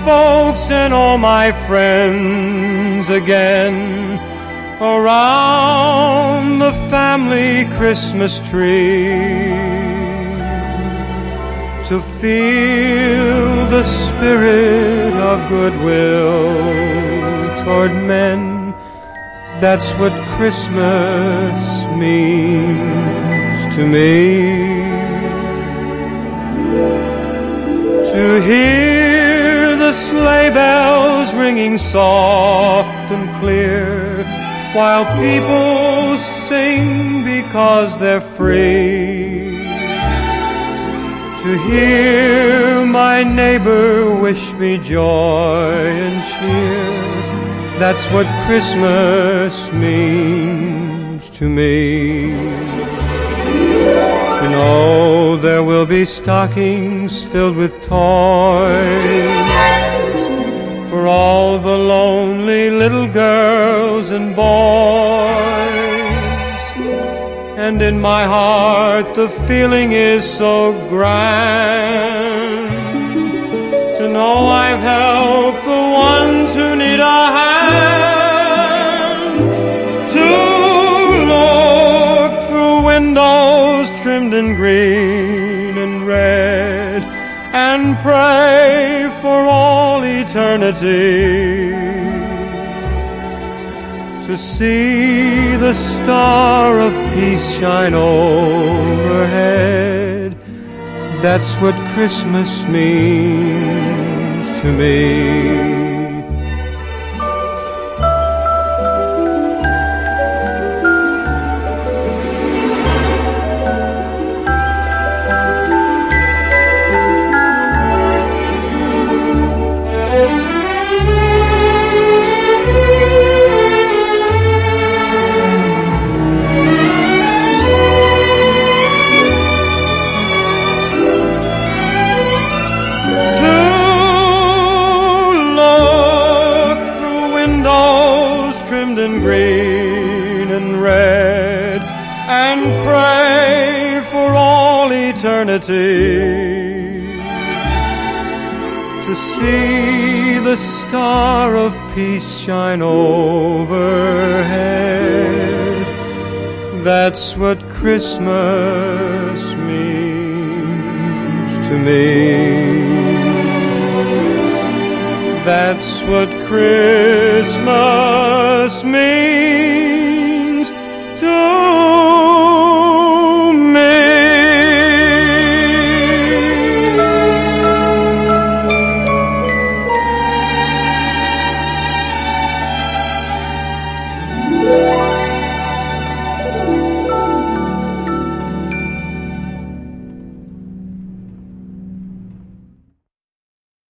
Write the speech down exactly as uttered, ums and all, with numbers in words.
folks and all my friends again around the family Christmas tree, to feel the spirit of goodwill toward men. That's what Christmas means to me. To hear the sleigh bells ringing soft and clear, while people sing because they're free. To hear my neighbor wish me joy and cheer, that's what Christmas means to me. To know there will be stockings filled with toys for all the lonely little girls and boys. And in my heart the feeling is so grand, to know I've helped the ones who need a hand, to look through windows trimmed in green and red and pray for all eternity, to see the star of peace shine overhead. That's what Christmas means to me. In green and red and pray for all eternity, to see the star of peace shine overhead. That's what Christmas means to me. That's what Christmas means